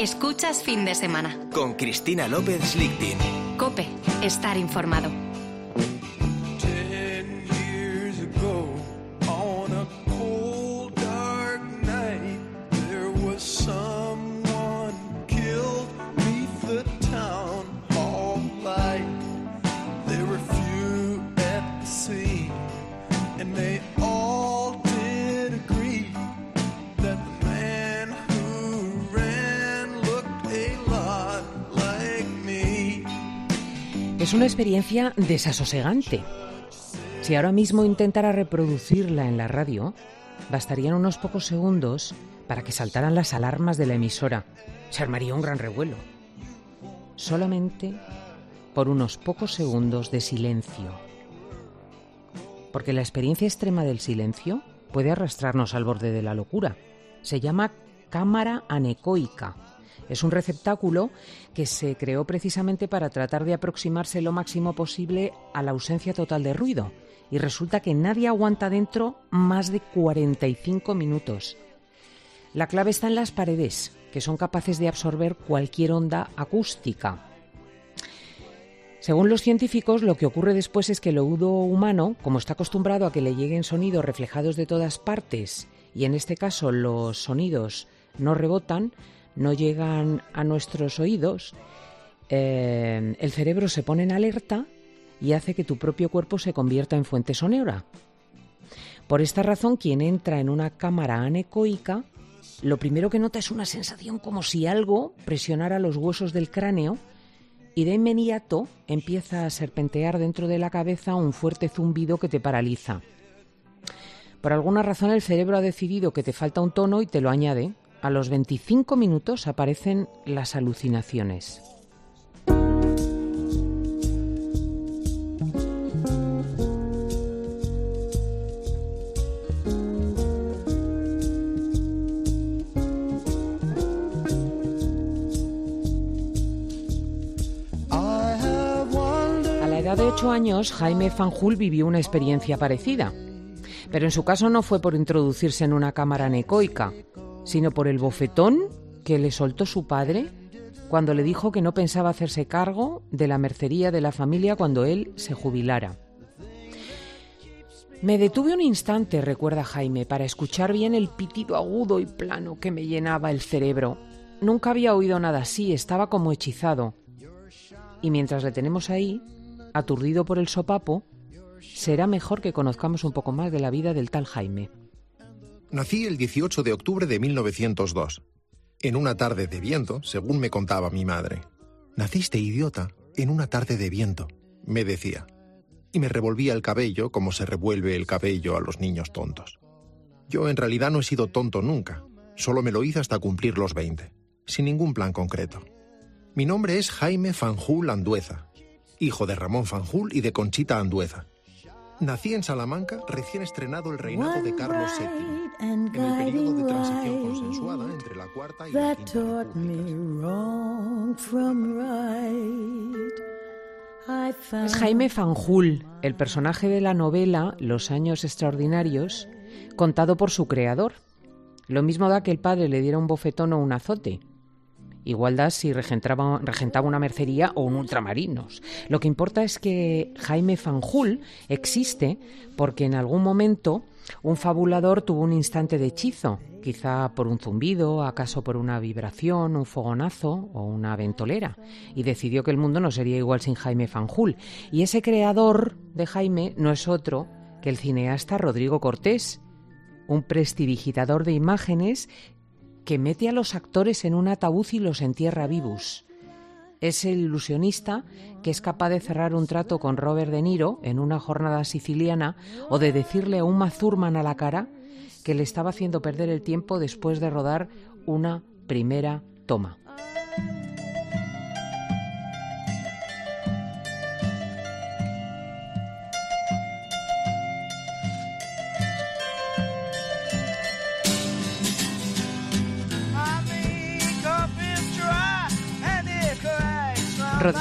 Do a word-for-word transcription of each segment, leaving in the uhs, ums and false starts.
Escuchas Fin de Semana. Con Cristina López Lichtin. COPE. Estar informado. Es una experiencia desasosegante. Si ahora mismo intentara reproducirla en la radio, bastarían unos pocos segundos para que saltaran las alarmas de la emisora. Se armaría un gran revuelo. Solamente por unos pocos segundos de silencio. Porque la experiencia extrema del silencio puede arrastrarnos al borde de la locura. Se llama cámara anecoica. Es un receptáculo que se creó precisamente para tratar de aproximarse lo máximo posible a la ausencia total de ruido. Y resulta que nadie aguanta dentro más de cuarenta y cinco minutos. La clave está en las paredes, que son capaces de absorber cualquier onda acústica. Según los científicos, lo que ocurre después es que el oído humano, como está acostumbrado a que le lleguen sonidos reflejados de todas partes, y en este caso los sonidos no rebotan, no llegan a nuestros oídos, eh, el cerebro se pone en alerta y hace que tu propio cuerpo se convierta en fuente sonora. Por esta razón, quien entra en una cámara anecoica, lo primero que nota es una sensación como si algo presionara los huesos del cráneo y de inmediato empieza a serpentear dentro de la cabeza un fuerte zumbido que te paraliza. Por alguna razón el cerebro ha decidido que te falta un tono y te lo añade. A los veinticinco minutos aparecen las alucinaciones. A la edad de ocho años, Jaime Fanjul vivió una experiencia parecida. Pero en su caso no fue por introducirse en una cámara anecoica, sino por el bofetón que le soltó su padre cuando le dijo que no pensaba hacerse cargo de la mercería de la familia cuando él se jubilara. Me detuve un instante, recuerda Jaime, para escuchar bien el pitido agudo y plano que me llenaba el cerebro. Nunca había oído nada así, estaba como hechizado. Y mientras le tenemos ahí, aturdido por el sopapo, será mejor que conozcamos un poco más de la vida del tal Jaime. Nací el dieciocho de octubre de mil novecientos dos, en una tarde de viento, según me contaba mi madre. «Naciste, idiota, en una tarde de viento», me decía, y me revolvía el cabello como se revuelve el cabello a los niños tontos. Yo en realidad no he sido tonto nunca, solo me lo hice hasta cumplir los veinte, sin ningún plan concreto. Mi nombre es Jaime Fanjul Andueza, hijo de Ramón Fanjul y de Conchita Andueza. Nací en Salamanca, recién estrenado el reinado de Carlos séptimo, en el periodo de transición consensuada entre la cuarta y la quinta república. Es Jaime Fanjul, el personaje de la novela Los años extraordinarios, contado por su creador. Lo mismo da que el padre le diera un bofetón o un azote. Igual da si regentaba, regentaba una mercería o un ultramarinos. Lo que importa es que Jaime Fanjul existe porque en algún momento un fabulador tuvo un instante de hechizo, quizá por un zumbido, acaso por una vibración, un fogonazo o una ventolera, y decidió que el mundo no sería igual sin Jaime Fanjul. Y ese creador de Jaime no es otro que el cineasta Rodrigo Cortés, un prestidigitador de imágenes que mete a los actores en un ataúd y los entierra vivos. Es el ilusionista que es capaz de cerrar un trato con Robert De Niro en una jornada siciliana o de decirle a Uma Thurman a la cara que le estaba haciendo perder el tiempo después de rodar una primera toma. Rod-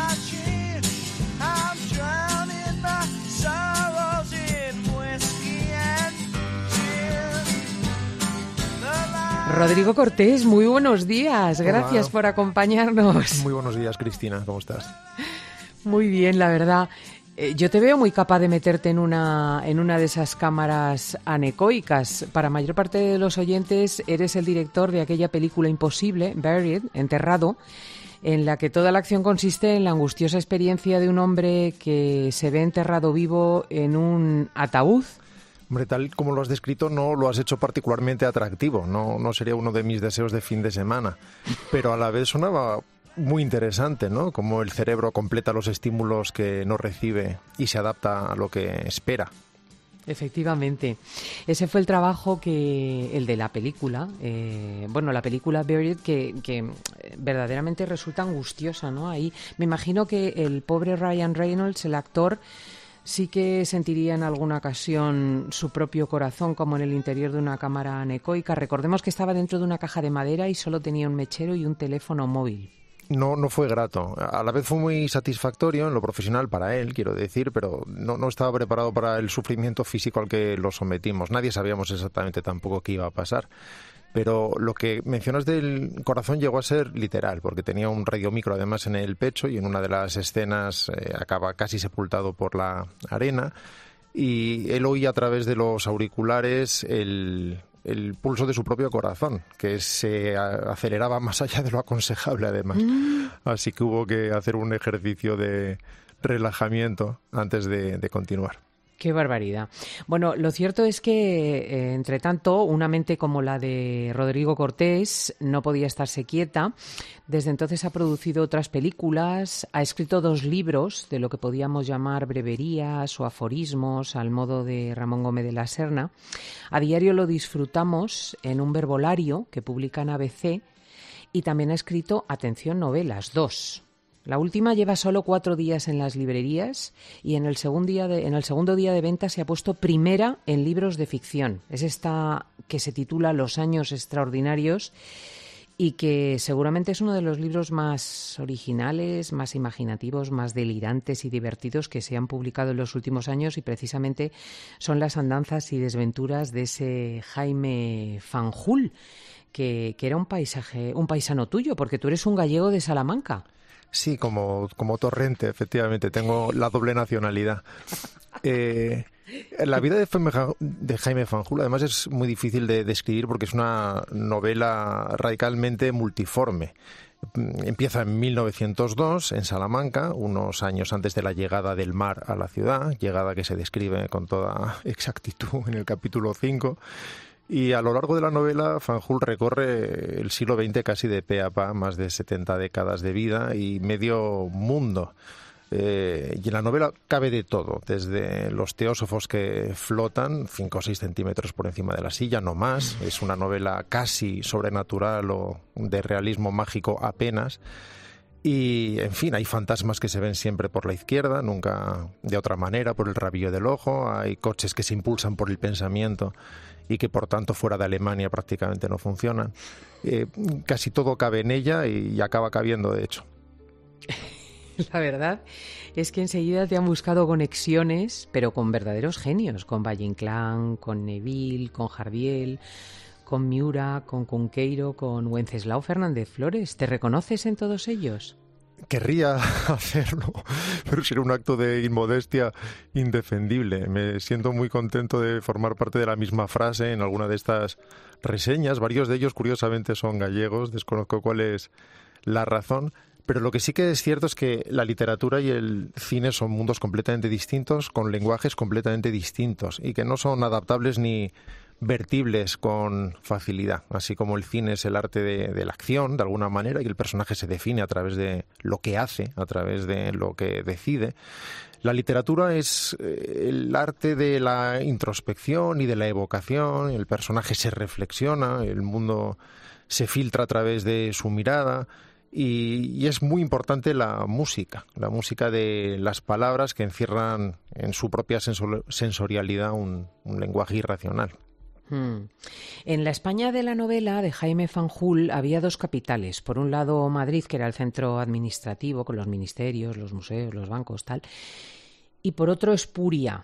Rodrigo Cortés, muy buenos días. Gracias Hola. por acompañarnos. Muy buenos días, Cristina. ¿Cómo estás? Muy bien, la verdad. Eh, yo te veo muy capaz de meterte en una, en una de esas cámaras anecoicas. Para mayor parte de los oyentes, eres el director de aquella película imposible, Buried, Enterrado, en la que toda la acción consiste en la angustiosa experiencia de un hombre que se ve enterrado vivo en un ataúd. Hombre, tal como lo has descrito, no lo has hecho particularmente atractivo. No, no sería uno de mis deseos de fin de semana. Pero a la vez sonaba muy interesante, ¿no? Cómo el cerebro completa los estímulos que no recibe y se adapta a lo que espera. Efectivamente. Ese fue el trabajo que, el de la película, eh, bueno, la película Buried, que, que verdaderamente resulta angustiosa, ¿no? Ahí me imagino que el pobre Ryan Reynolds, el actor, sí que sentiría en alguna ocasión su propio corazón como en el interior de una cámara anecoica. Recordemos que estaba dentro de una caja de madera y solo tenía un mechero y un teléfono móvil. No, no fue grato. A la vez fue muy satisfactorio en lo profesional para él, quiero decir, pero no, no estaba preparado para el sufrimiento físico al que lo sometimos. Nadie sabíamos exactamente tampoco qué iba a pasar. Pero lo que mencionas del corazón llegó a ser literal, porque tenía un radiomicro además en el pecho y en una de las escenas eh, acaba casi sepultado por la arena y él oía a través de los auriculares el, el pulso de su propio corazón, que se aceleraba más allá de lo aconsejable además. Mm. Así que hubo que hacer un ejercicio de relajamiento antes de, de continuar. Qué barbaridad. Bueno, lo cierto es que, eh, entre tanto, una mente como la de Rodrigo Cortés no podía estarse quieta. Desde entonces ha producido otras películas, ha escrito dos libros de lo que podíamos llamar breverías o aforismos al modo de Ramón Gómez de la Serna. A diario lo disfrutamos en un verbolario que publica en A B C y también ha escrito, atención, novelas, dos. La última lleva solo cuatro días en las librerías y en el, segundo día de, en el segundo día de venta se ha puesto primera en libros de ficción. Es esta que se titula Los años extraordinarios y que seguramente es uno de los libros más originales, más imaginativos, más delirantes y divertidos que se han publicado en los últimos años y precisamente son las andanzas y desventuras de ese Jaime Fanjul, que, que era un paisaje, un paisano tuyo, porque tú eres un gallego de Salamanca. Sí, como, como Torrente, efectivamente, tengo la doble nacionalidad. Eh, la vida de, de Jaime Fanjul, además, es muy difícil de describir porque es una novela radicalmente multiforme. Empieza en mil novecientos dos, en Salamanca, unos años antes de la llegada del mar a la ciudad, llegada que se describe con toda exactitud en el capítulo cinco. Y a lo largo de la novela, Fanjul recorre el siglo veinte casi de pe a pa, más de setenta décadas de vida y medio mundo. Eh, y en la novela cabe de todo, desde los teósofos que flotan cinco o seis centímetros por encima de la silla, no más. Es una novela casi sobrenatural o de realismo mágico apenas. Y, en fin, hay fantasmas que se ven siempre por la izquierda, nunca de otra manera, por el rabillo del ojo. Hay coches que se impulsan por el pensamiento y que, por tanto, fuera de Alemania prácticamente no funcionan. Eh, casi todo cabe en ella y, y acaba cabiendo, de hecho. La verdad es que enseguida te han buscado conexiones, pero con verdaderos genios, con Valle Inclán, con Neville, con Jardiel, con Miura, con Cunqueiro, con Wenceslao Fernández Flores. ¿Te reconoces en todos ellos? Querría hacerlo, pero sería un acto de inmodestia indefendible. Me siento muy contento de formar parte de la misma frase en alguna de estas reseñas. Varios de ellos, curiosamente, son gallegos. Desconozco cuál es la razón. Pero lo que sí que es cierto es que la literatura y el cine son mundos completamente distintos, con lenguajes completamente distintos y que no son adaptables ni vertibles con facilidad, así como el cine es el arte de, de la acción, de alguna manera, y el personaje se define a través de lo que hace, a través de lo que decide. La literatura es el arte de la introspección y de la evocación, el personaje se reflexiona, el mundo se filtra a través de su mirada. Y, y es muy importante la música, la música de las palabras que encierran en su propia sensor, sensorialidad un, un lenguaje irracional. Hmm. En la España de la novela de Jaime Fanjul había dos capitales. Por un lado Madrid, que era el centro administrativo con los ministerios, los museos, los bancos, tal. Y por otro Espuria,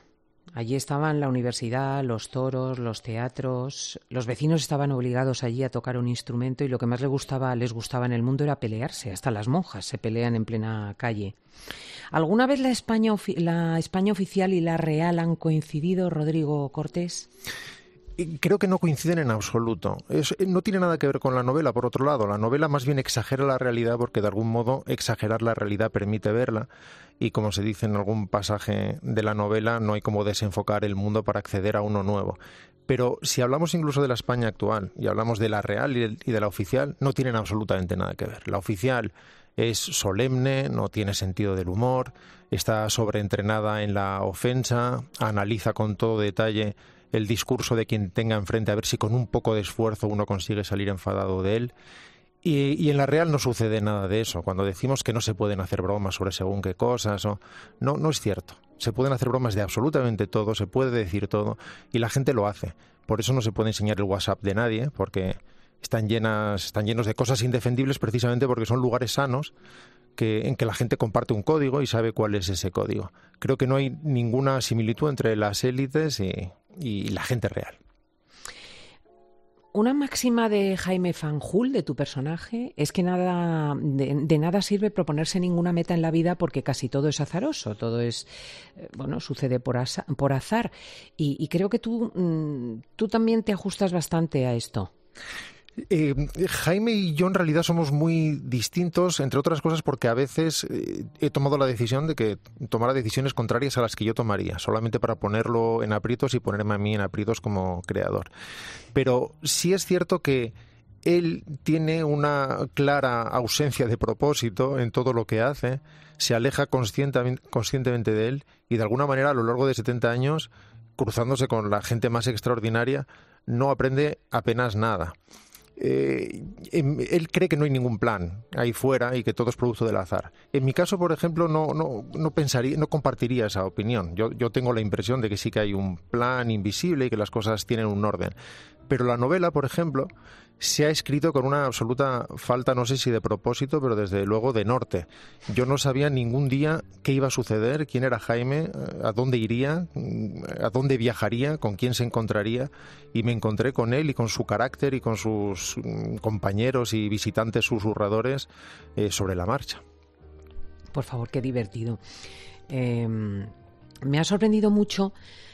Allí estaban la universidad, los toros, los teatros. Los vecinos estaban obligados allí a tocar un instrumento y lo que más les gustaba, les gustaba en el mundo era pelearse. Hasta las monjas se pelean en plena calle. ¿Alguna vez la España, la España oficial y la real han coincidido, Rodrigo Cortés? Creo que no coinciden en absoluto. Es, no tiene nada que ver con la novela, por otro lado. La novela más bien exagera la realidad porque de algún modo exagerar la realidad permite verla y, como se dice en algún pasaje de la novela, no hay como desenfocar el mundo para acceder a uno nuevo. Pero si hablamos incluso de la España actual y hablamos de la real y de la oficial, no tienen absolutamente nada que ver. La oficial es solemne, no tiene sentido del humor, está sobreentrenada en la ofensa, analiza con todo detalle el discurso de quien tenga enfrente a ver si con un poco de esfuerzo uno consigue salir enfadado de él. Y, y en la real no sucede nada de eso. Cuando decimos que no se pueden hacer bromas sobre según qué cosas, o, no, no es cierto. Se pueden hacer bromas de absolutamente todo, se puede decir todo y la gente lo hace. Por eso no se puede enseñar el WhatsApp de nadie, porque están llenas, están llenos de cosas indefendibles precisamente porque son lugares sanos que, en que la gente comparte un código y sabe cuál es ese código. Creo que no hay ninguna similitud entre las élites y, y la gente real. Una máxima de Jaime Fanjul, de tu personaje, es que nada de, de nada sirve proponerse ninguna meta en la vida porque casi todo es azaroso, todo es, bueno, sucede por, asa, por azar. Y, y creo que tú, tú también te ajustas bastante a esto. Eh, Jaime y yo en realidad somos muy distintos, entre otras cosas porque a veces eh, he tomado la decisión de que tomara decisiones contrarias a las que yo tomaría, solamente para ponerlo en aprietos y ponerme a mí en aprietos como creador. Pero sí es cierto que él tiene una clara ausencia de propósito en todo lo que hace, se aleja conscientemente, conscientemente de él y de alguna manera a lo largo de setenta años, cruzándose con la gente más extraordinaria, no aprende apenas nada. Eh, él cree que no hay ningún plan ahí fuera y que todo es producto del azar. En mi caso, por ejemplo, no, no, no pensaría, no compartiría esa opinión. Yo, yo tengo la impresión de que sí que hay un plan invisible y que las cosas tienen un orden. Pero la novela, por ejemplo, se ha escrito con una absoluta falta, no sé si de propósito, pero desde luego de norte. Yo no sabía ningún día qué iba a suceder, quién era Jaime, a dónde iría, a dónde viajaría, con quién se encontraría, y me encontré con él y con su carácter y con sus compañeros y visitantes susurradores eh, sobre la marcha. Por favor, qué divertido. Eh, me ha sorprendido mucho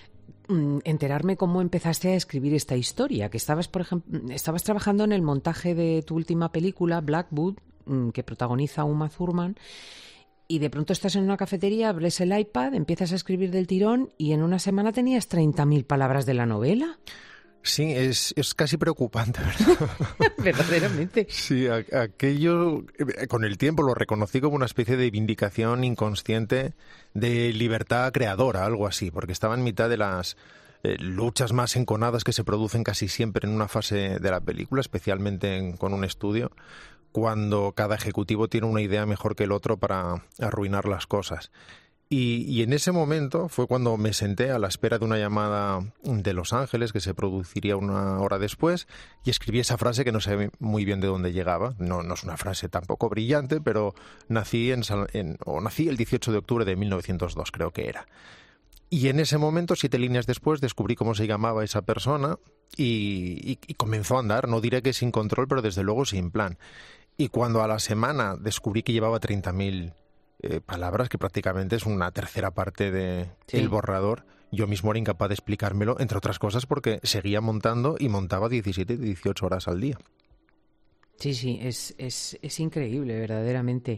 enterarme cómo empezaste a escribir esta historia, que estabas, por ejemplo, estabas trabajando en el montaje de tu última película, Blackwood, que protagoniza Uma Thurman, y de pronto estás en una cafetería, abres el iPad, empiezas a escribir del tirón y en una semana tenías treinta mil palabras de la novela. Sí, es, es casi preocupante, ¿verdad? Verdaderamente. Sí, a, aquello con el tiempo lo reconocí como una especie de vindicación inconsciente de libertad creadora, algo así, porque estaba en mitad de las eh, luchas más enconadas que se producen casi siempre en una fase de la película, especialmente en, con un estudio, cuando cada ejecutivo tiene una idea mejor que el otro para arruinar las cosas. Y, y en ese momento fue cuando me senté a la espera de una llamada de Los Ángeles que se produciría una hora después y escribí esa frase que no sé muy bien de dónde llegaba. No, no es una frase tampoco brillante, pero nací, en, en, o nací el dieciocho de octubre de mil novecientos dos, creo que era. Y en ese momento, siete líneas después, descubrí cómo se llamaba esa persona y, y, y comenzó a andar. No diré que sin control, pero desde luego sin plan. Y cuando a la semana descubrí que llevaba treinta mil Eh, palabras, que prácticamente es una tercera parte de sí. el borrador, yo mismo era incapaz de explicármelo, entre otras cosas porque seguía montando y montaba diecisiete, dieciocho horas al día. Sí, sí, es, es, es increíble, verdaderamente.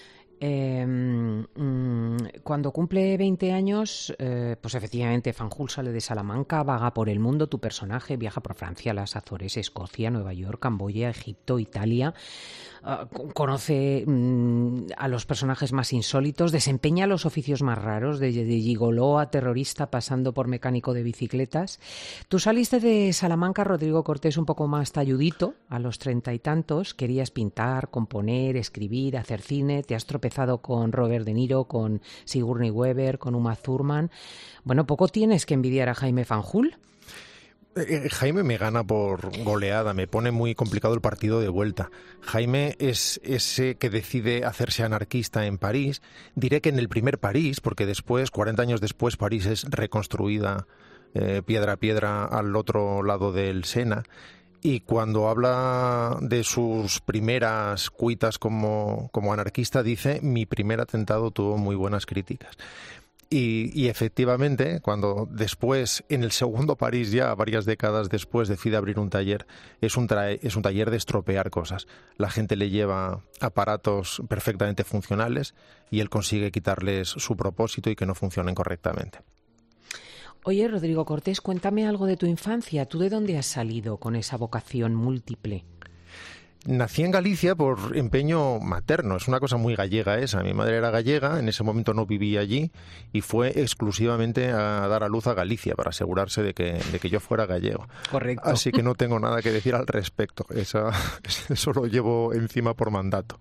Eh, mmm, cuando cumple veinte años, eh, pues efectivamente Fanjul sale de Salamanca, vaga por el mundo, tu personaje viaja por Francia, las Azores, Escocia, Nueva York, Camboya, Egipto, Italia. Uh, conoce um, a los personajes más insólitos, desempeña los oficios más raros, de, de gigoló a terrorista pasando por mecánico de bicicletas. Tú saliste de Salamanca, Rodrigo Cortés, un poco más talludito, a los treinta y tantos, querías pintar, componer, escribir, hacer cine, te has tropezado con Robert De Niro, con Sigourney Weaver, con Uma Thurman. Bueno, poco tienes que envidiar a Jaime Fanjul. Eh, Jaime me gana por goleada, me pone muy complicado el partido de vuelta. Jaime es ese que decide hacerse anarquista en París. Diré que en el primer París, porque después, cuarenta años después, París es reconstruida eh, piedra a piedra al otro lado del Sena. Y cuando habla de sus primeras cuitas como, como anarquista, dice: mi primer atentado tuvo muy buenas críticas. Y, y efectivamente, cuando después, en el segundo París, ya varias décadas después, decide abrir un taller, es un, tra- es un taller de estropear cosas. La gente le lleva aparatos perfectamente funcionales y él consigue quitarles su propósito y que no funcionen correctamente. Oye, Rodrigo Cortés, cuéntame algo de tu infancia. ¿Tú de dónde has salido con esa vocación múltiple? Nací en Galicia por empeño materno, es una cosa muy gallega esa. Mi madre era gallega, en ese momento no vivía allí y fue exclusivamente a dar a luz a Galicia para asegurarse de que, de que yo fuera gallego. Correcto. Así que no tengo nada que decir al respecto, esa, eso lo llevo encima por mandato.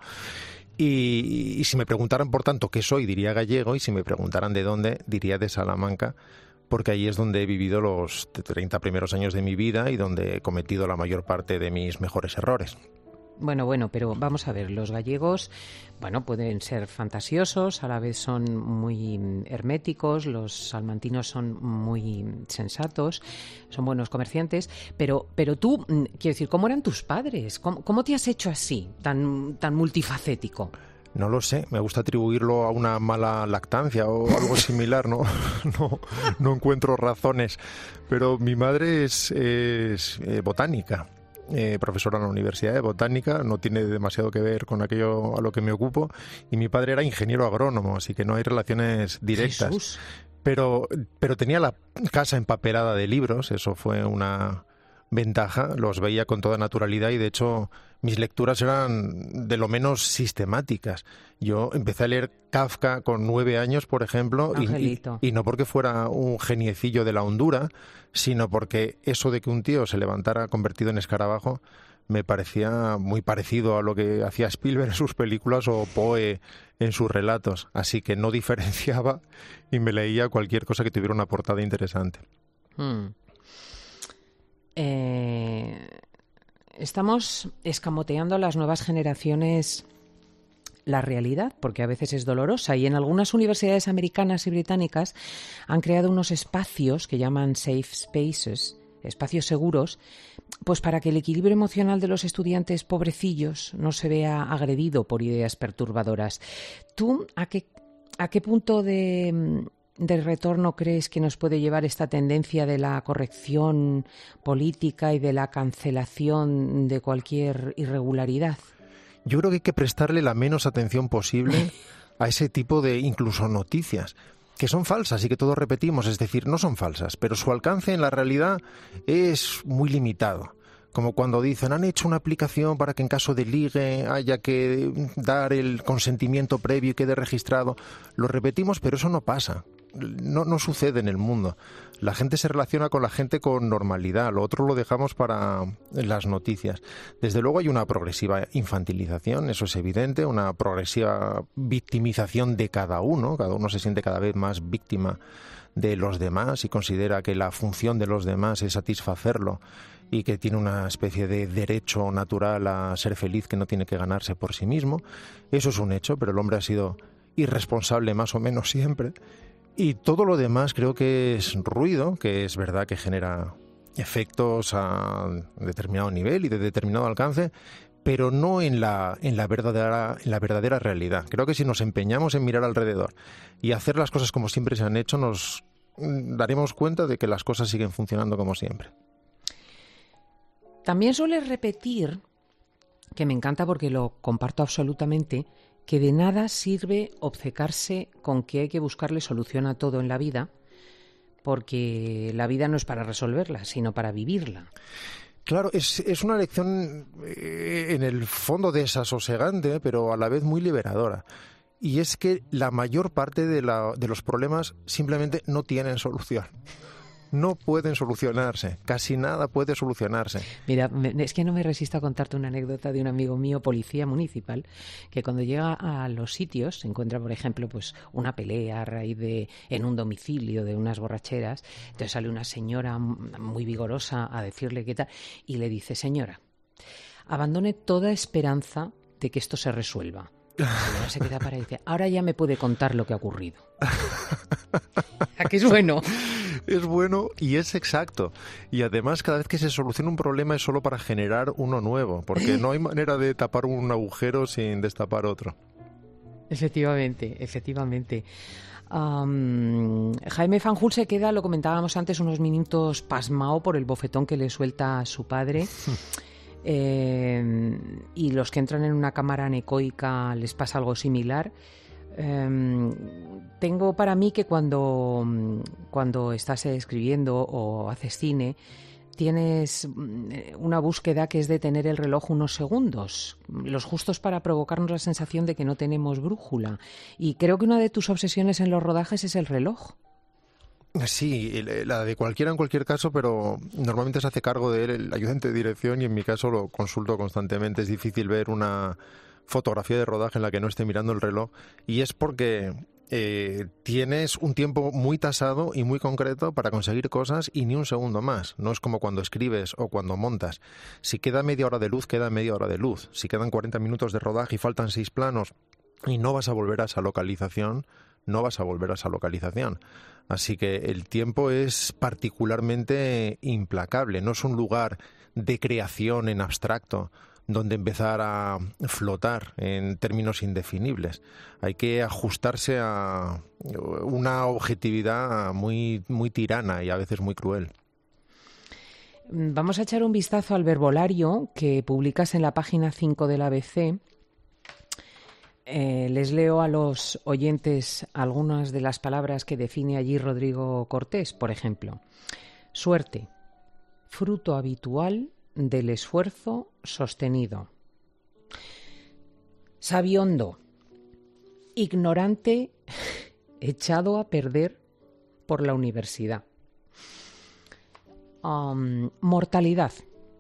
Y, y si me preguntaran, por tanto, qué soy, diría gallego, y si me preguntaran de dónde, diría de Salamanca, porque ahí es donde he vivido los treinta primeros años de mi vida y donde he cometido la mayor parte de mis mejores errores. Bueno, bueno, pero vamos a ver, los gallegos, bueno, pueden ser fantasiosos, a la vez son muy herméticos, los salmantinos son muy sensatos, son buenos comerciantes, pero, pero tú, quiero decir, ¿cómo eran tus padres? ¿Cómo, cómo te has hecho así, tan, tan multifacético? No lo sé, me gusta atribuirlo a una mala lactancia o algo similar, no, no, no encuentro razones, pero mi madre es, es eh, botánica. Eh, profesora en la Universidad de Botánica, no tiene demasiado que ver con aquello a lo que me ocupo, y mi padre era ingeniero agrónomo, así que no hay relaciones directas. Jesús. Pero, pero tenía la casa empapelada de libros, eso fue una ventaja, los veía con toda naturalidad y de hecho mis lecturas eran de lo menos sistemáticas. Yo empecé a leer Kafka con nueve años, por ejemplo, y, y, y no porque fuera un geniecillo de la hondura, sino porque eso de que un tío se levantara convertido en escarabajo me parecía muy parecido a lo que hacía Spielberg en sus películas o Poe en sus relatos. Así que no diferenciaba y me leía cualquier cosa que tuviera una portada interesante. Hmm. Eh, estamos escamoteando a las nuevas generaciones la realidad, porque a veces es dolorosa, y en algunas universidades americanas y británicas han creado unos espacios que llaman safe spaces, espacios seguros, pues para que el equilibrio emocional de los estudiantes pobrecillos no se vea agredido por ideas perturbadoras. ¿Tú a qué, a qué punto de... de retorno crees que nos puede llevar esta tendencia de la corrección política y de la cancelación de cualquier irregularidad? Yo creo que hay que prestarle la menos atención posible a ese tipo de incluso noticias, que son falsas y que todos repetimos, es decir, no son falsas, pero su alcance en la realidad es muy limitado. Como cuando dicen, han hecho una aplicación para que en caso de ligue haya que dar el consentimiento previo y quede registrado. Lo repetimos, pero eso no pasa. No, no sucede en el mundo. La gente se relaciona con la gente con normalidad. Lo otro lo dejamos para las noticias. Desde luego hay una progresiva infantilización, eso es evidente, una progresiva victimización de cada uno. Cada uno se siente cada vez más víctima de los demás y considera que la función de los demás es satisfacerlo y que tiene una especie de derecho natural a ser feliz que no tiene que ganarse por sí mismo. Eso es un hecho, pero el hombre ha sido irresponsable más o menos siempre. Y todo lo demás creo que es ruido, que es verdad que genera efectos a determinado nivel y de determinado alcance, pero no en la, en la verdadera, en la verdadera realidad. Creo que si nos empeñamos en mirar alrededor y hacer las cosas como siempre se han hecho, nos daremos cuenta de que las cosas siguen funcionando como siempre. También sueles repetir, que me encanta porque lo comparto absolutamente, que de nada sirve obcecarse con que hay que buscarle solución a todo en la vida, porque la vida no es para resolverla, sino para vivirla. Claro, es, es una lección eh, en el fondo desasosegante, pero a la vez muy liberadora. Y es que la mayor parte de, la, de los problemas simplemente no tienen solución. no pueden solucionarse, casi nada puede solucionarse. Mira, es que no me resisto a contarte una anécdota de un amigo mío, policía municipal, que cuando llega a los sitios se encuentra, por ejemplo, pues una pelea a raíz de en un domicilio de unas borracheras. Entonces sale una señora muy vigorosa a decirle qué tal y le dice: señora, abandone toda esperanza de que esto se resuelva. La señora se queda para y dice: ahora ya me puede contar lo que ha ocurrido. ¿A qué es bueno? Es bueno y es exacto. Y además, cada vez que se soluciona un problema es solo para generar uno nuevo, porque no hay manera de tapar un agujero sin destapar otro. Efectivamente, efectivamente. Um, Jaime Fanjul se queda, lo comentábamos antes, unos minutos pasmao por el bofetón que le suelta a su padre. Eh, y los que entran en una cámara anecoica les pasa algo similar. Eh, tengo para mí que cuando, cuando estás escribiendo o haces cine, tienes una búsqueda que es de tener el reloj unos segundos, los justos para provocarnos la sensación de que no tenemos brújula. Y creo que una de tus obsesiones en los rodajes es el reloj. Sí, la de cualquiera en cualquier caso, pero normalmente se hace cargo de él el ayudante de dirección y en mi caso lo consulto constantemente. Es difícil ver una fotografía de rodaje en la que no esté mirando el reloj y es porque eh, tienes un tiempo muy tasado y muy concreto para conseguir cosas y ni un segundo más. No es como cuando escribes o cuando montas. Si queda media hora de luz, queda media hora de luz. Si quedan cuarenta minutos de rodaje y faltan seis planos y no vas a volver a esa localización, no vas a volver a esa localización. Así que el tiempo es particularmente implacable. No es un lugar de creación en abstracto donde empezar a flotar en términos indefinibles. Hay que ajustarse a una objetividad muy, muy tirana y a veces muy cruel. Vamos a echar un vistazo al verbolario que publicas en la página cinco del A B C. Eh, les leo a los oyentes algunas de las palabras que define allí Rodrigo Cortés. Por ejemplo, suerte, fruto habitual del esfuerzo sostenido. Sabiondo, ignorante echado a perder por la universidad. Um, mortalidad,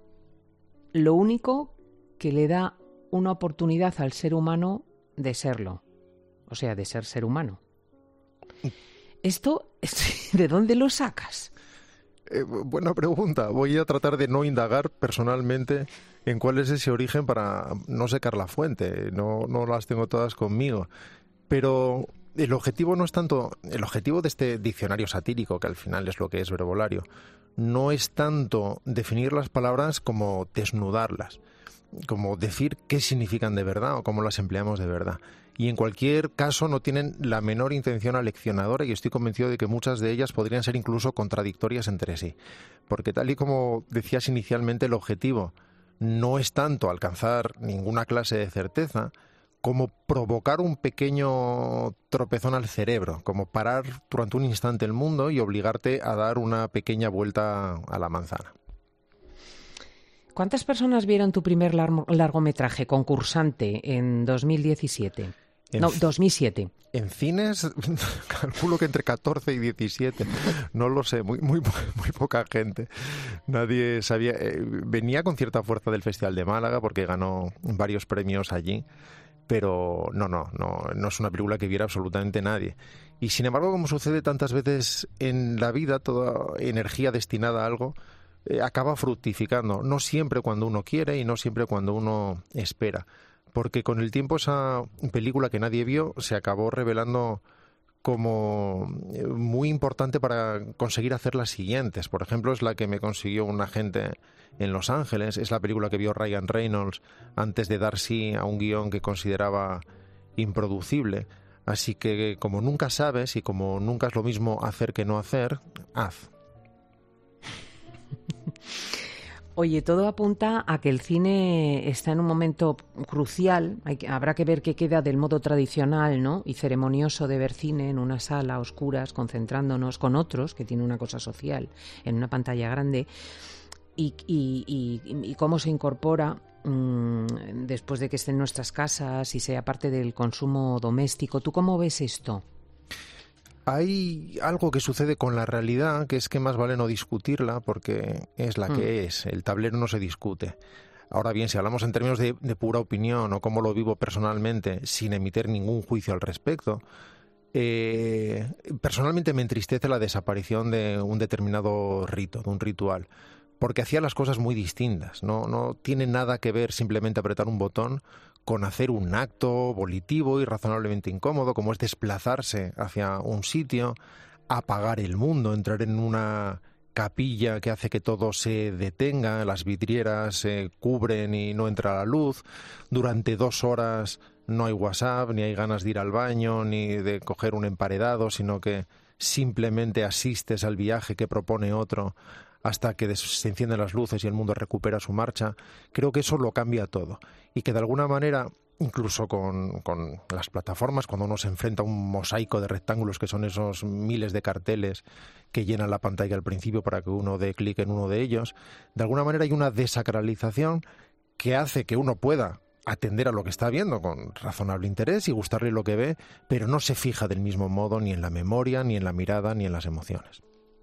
lo único que le da una oportunidad al ser humano de serlo, o sea, de ser ser humano. ¿Esto, de dónde lo sacas? Eh, buena pregunta. Voy a tratar de no indagar personalmente en cuál es ese origen para no secar la fuente. No, no las tengo todas conmigo. Pero el objetivo no es tanto... El objetivo de este diccionario satírico, que al final es lo que es verbolario, no es tanto definir las palabras como desnudarlas, como decir qué significan de verdad o cómo las empleamos de verdad. Y en cualquier caso no tienen la menor intención aleccionadora y estoy convencido de que muchas de ellas podrían ser incluso contradictorias entre sí. Porque tal y como decías inicialmente, el objetivo no es tanto alcanzar ninguna clase de certeza como provocar un pequeño tropezón al cerebro, como parar durante un instante el mundo y obligarte a dar una pequeña vuelta a la manzana. ¿Cuántas personas vieron tu primer lar- largometraje, Concursante, en dos mil diecisiete? En no, dos mil siete. En cines, calculo que entre catorce y diecisiete. No lo sé, muy muy muy poca gente. Nadie sabía. Eh, venía con cierta fuerza del Festival de Málaga porque ganó varios premios allí. Pero no, no, no, no es una película que viera absolutamente nadie. Y sin embargo, como sucede tantas veces en la vida, toda energía destinada a algo eh, acaba fructificando. No siempre cuando uno quiere y no siempre cuando uno espera. Porque con el tiempo esa película que nadie vio se acabó revelando como muy importante para conseguir hacer las siguientes. Por ejemplo, es la que me consiguió un agente en Los Ángeles, es la película que vio Ryan Reynolds antes de dar sí a un guión que consideraba improducible. Así que como nunca sabes y como nunca es lo mismo hacer que no hacer, haz. Oye, todo apunta a que el cine está en un momento crucial. Hay que, habrá que ver qué queda del modo tradicional, ¿no?, y ceremonioso de ver cine en una sala a oscuras, concentrándonos con otros, que tiene una cosa social, en una pantalla grande, y, y, y, y cómo se incorpora mmm, después de que esté en nuestras casas y sea parte del consumo doméstico. ¿Tú cómo ves esto? Hay algo que sucede con la realidad, que es que más vale no discutirla porque es la mm. que es. El tablero no se discute. Ahora bien, si hablamos en términos de, de pura opinión o cómo lo vivo personalmente, sin emitir ningún juicio al respecto, eh, personalmente me entristece la desaparición de un determinado rito, de un ritual, porque hacía las cosas muy distintas. No, no tiene nada que ver simplemente apretar un botón con hacer un acto volitivo y razonablemente incómodo, como es desplazarse hacia un sitio, apagar el mundo, entrar en una capilla que hace que todo se detenga, las vidrieras se cubren y no entra la luz, durante dos horas no hay WhatsApp, ni hay ganas de ir al baño, ni de coger un emparedado, sino que simplemente asistes al viaje que propone otro hasta que se encienden las luces y el mundo recupera su marcha. Creo que eso lo cambia todo y que de alguna manera, incluso con, con las plataformas, cuando uno se enfrenta a un mosaico de rectángulos que son esos miles de carteles que llenan la pantalla al principio para que uno dé clic en uno de ellos, de alguna manera hay una desacralización que hace que uno pueda atender a lo que está viendo con razonable interés y gustarle lo que ve, pero no se fija del mismo modo ni en la memoria, ni en la mirada, ni en las emociones.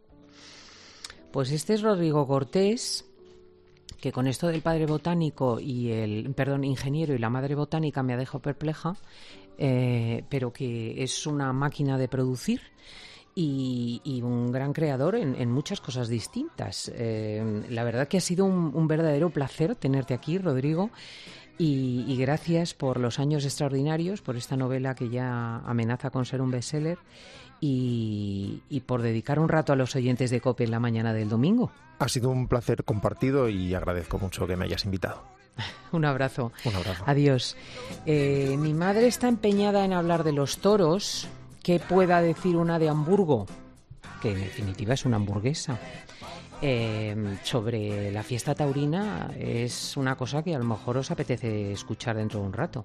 Pues este es Rodrigo Cortés, que con esto del padre botánico y el, perdón, ingeniero y la madre botánica me ha dejado perpleja, eh, pero que es una máquina de producir y, y un gran creador en, en muchas cosas distintas. Eh, la verdad que ha sido un, un verdadero placer tenerte aquí, Rodrigo, y, y gracias por los años extraordinarios, por esta novela que ya amenaza con ser un bestseller. Y, y por dedicar un rato a los oyentes de COPE en la mañana del domingo. Ha sido un placer compartido y agradezco mucho que me hayas invitado. Un abrazo. Un abrazo. Adiós. Eh, mi madre está empeñada en hablar de los toros. ¿Qué pueda decir una de Hamburgo? Que en definitiva es una hamburguesa. Eh, sobre la fiesta taurina es una cosa que a lo mejor os apetece escuchar dentro de un rato.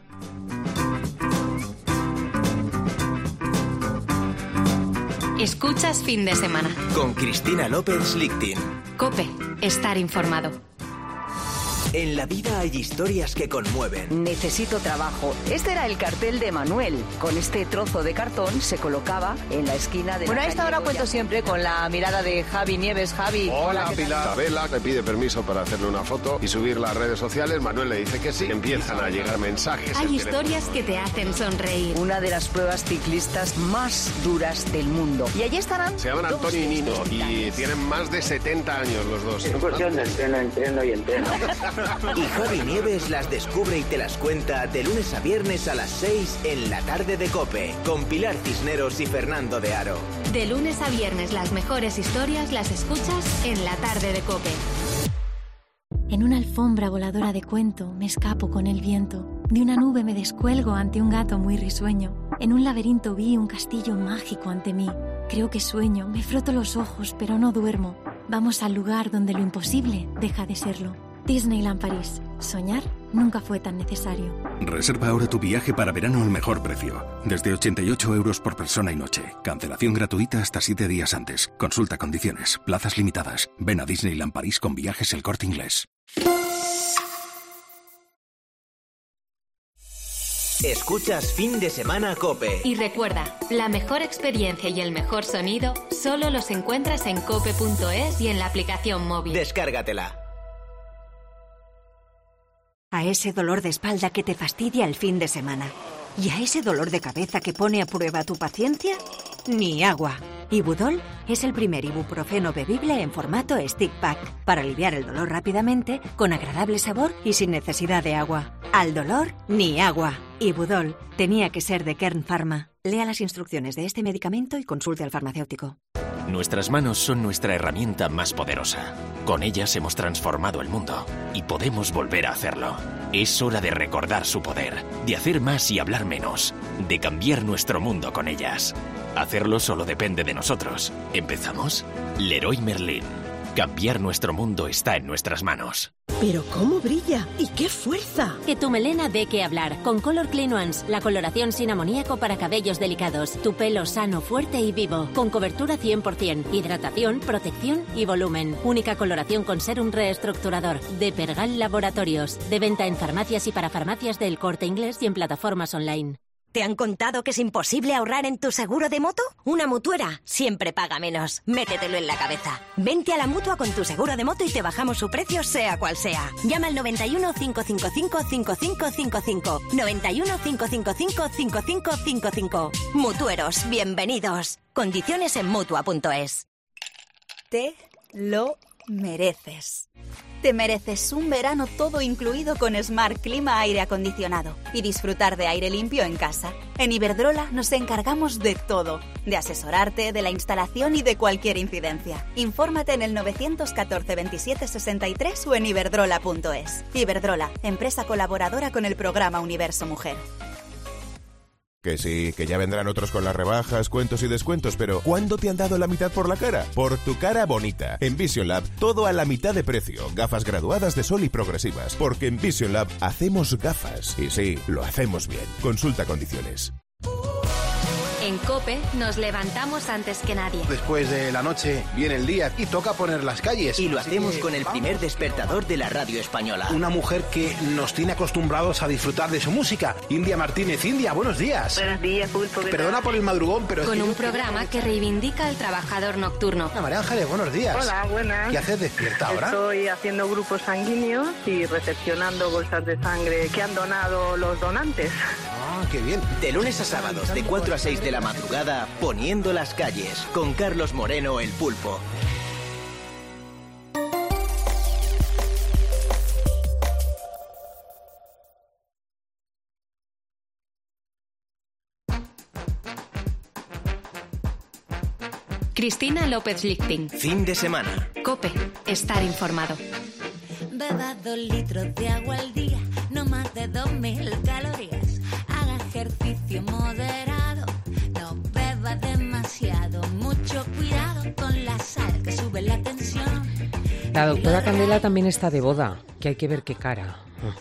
Escuchas Fin de Semana. Con Cristina López Lichtin. COPE. Estar informado. En la vida hay historias que conmueven. Necesito trabajo. Este era el cartel de Manuel. Con este trozo de cartón se colocaba en la esquina de... Bueno, a esta hora cuento siempre con la mirada de Javi Nieves. Javi. Hola, Pilar. Isabela le pide permiso para hacerle una foto y subirla a redes sociales. Manuel le dice que sí. Empiezan a llegar mensajes. Hay historias que te hacen sonreír. Una de las pruebas ciclistas más duras del mundo. Y allí estarán... Se llaman Antonio y Nino y tienen más de setenta años los dos. Es cuestión de entreno, entreno y entreno. Y Javi Nieves las descubre y te las cuenta de lunes a viernes a las seis en la tarde de COPE, con Pilar Cisneros y Fernando de Aro. De lunes a viernes las mejores historias las escuchas en la tarde de COPE. En una alfombra voladora de cuento me escapo con el viento. De una nube me descuelgo ante un gato muy risueño. En un laberinto vi un castillo mágico ante mí. Creo que sueño, me froto los ojos, pero no duermo. Vamos al lugar donde lo imposible deja de serlo. Disneyland París. Soñar nunca fue tan necesario. Reserva ahora tu viaje para verano al mejor precio. Desde ochenta y ocho euros por persona y noche. Cancelación gratuita hasta siete días antes. Consulta condiciones. Plazas limitadas. Ven a Disneyland París con Viajes El Corte Inglés. Escuchas Fin de Semana COPE. Y recuerda, la mejor experiencia y el mejor sonido solo los encuentras en cope punto es y en la aplicación móvil. Descárgatela. A ese dolor de espalda que te fastidia el fin de semana. ¿Y a ese dolor de cabeza que pone a prueba tu paciencia? Ni agua. Ibudol es el primer ibuprofeno bebible en formato stick pack para aliviar el dolor rápidamente, con agradable sabor y sin necesidad de agua. Al dolor, ni agua. Ibudol tenía que ser de Kern Pharma. Lea las instrucciones de este medicamento y consulte al farmacéutico. Nuestras manos son nuestra herramienta más poderosa. Con ellas hemos transformado el mundo y podemos volver a hacerlo. Es hora de recordar su poder, de hacer más y hablar menos, de cambiar nuestro mundo con ellas. Hacerlo solo depende de nosotros. ¿Empezamos? Leroy Merlin. Cambiar nuestro mundo está en nuestras manos. ¡Pero cómo brilla! ¡Y qué fuerza! Que tu melena dé que hablar. Con Color Clean Ones, la coloración sin amoníaco para cabellos delicados. Tu pelo sano, fuerte y vivo. Con cobertura cien por ciento. Hidratación, protección y volumen. Única coloración con serum reestructurador. De Pergal Laboratorios. De venta en farmacias y para farmacias del Corte Inglés y en plataformas online. ¿Te han contado que es imposible ahorrar en tu seguro de moto? Una mutuera siempre paga menos. Métetelo en la cabeza. Vente a la Mutua con tu seguro de moto y te bajamos su precio sea cual sea. Llama al noventa y uno, cinco cinco cinco, cinco cinco cinco cinco. noventa y uno, cinco cinco cinco, cinco cinco cinco cinco. Mutueros, bienvenidos. Condiciones en Mutua punto es. Te lo mereces. Te mereces un verano todo incluido con Smart Clima Aire Acondicionado y disfrutar de aire limpio en casa. En Iberdrola nos encargamos de todo, de asesorarte, de la instalación y de cualquier incidencia. Infórmate en el novecientos catorce veintisiete sesenta y tres o en iberdrola punto es. Iberdrola, empresa colaboradora con el programa Universo Mujer. Que sí, que ya vendrán otros con las rebajas, cuentos y descuentos, pero ¿cuándo te han dado la mitad por la cara? Por tu cara bonita. En Vision Lab, todo a la mitad de precio. Gafas graduadas de sol y progresivas. Porque en Vision Lab hacemos gafas. Y sí, lo hacemos bien. Consulta condiciones. En COPE nos levantamos antes que nadie. Después de la noche viene el día y toca poner las calles. Y lo hacemos con el primer despertador de la radio española. Una mujer que nos tiene acostumbrados a disfrutar de su música. India Martínez. India, buenos días. Buenos días, Pulpo. Perdona por el madrugón, pero... Con un programa que reivindica al trabajador nocturno. Hola, María Ángeles, buenos días. Hola, buenas. ¿Qué haces despierta ahora? Estoy haciendo grupos sanguíneos y recepcionando bolsas de sangre que han donado los donantes. Ah, qué bien. De lunes a sábados, de cuatro a seis de la madrugada, Poniendo las calles, con Carlos Moreno, el Pulpo. Cristina López Lichting. Fin de semana. COPE. Estar informado. Beba dos litros de agua al día, no más de dos mil calorías. Haga ejercicio moderado, no beba demasiado. Mucho cuidado con la sal que sube la tensión. La doctora Candela también está de boda, que hay que ver qué cara.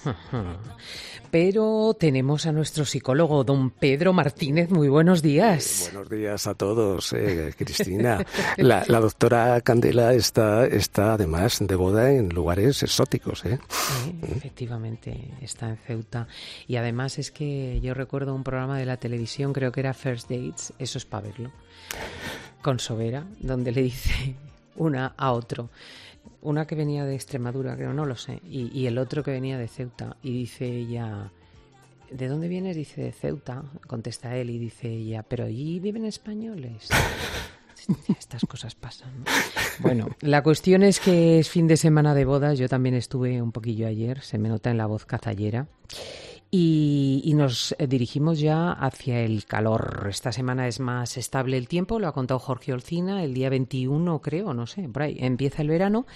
Pero tenemos a nuestro psicólogo, don Pedro Martínez. Muy buenos días. Buenos días a todos, eh, Cristina. La, la doctora Candela está, está además de boda en lugares exóticos. ¿eh? Sí, efectivamente, está en Ceuta. Y además es que yo recuerdo un programa de la televisión, creo que era First Dates, eso es para verlo, con Sobera, donde le dice una a otro. Una que venía de Extremadura, creo, no lo sé, y, y el otro que venía de Ceuta. Y dice ella, ¿de dónde vienes? Dice, de Ceuta. Contesta él y dice ella, ¿pero allí viven españoles? Estas cosas pasan, ¿no? Bueno, la cuestión es que es fin de semana de bodas. Yo también estuve un poquillo ayer, se me nota en la voz cazallera. Y, y nos dirigimos ya hacia el calor. Esta semana es más estable el tiempo, lo ha contado Jorge Olcina, el día veintiuno creo, no sé, por ahí, empieza el verano.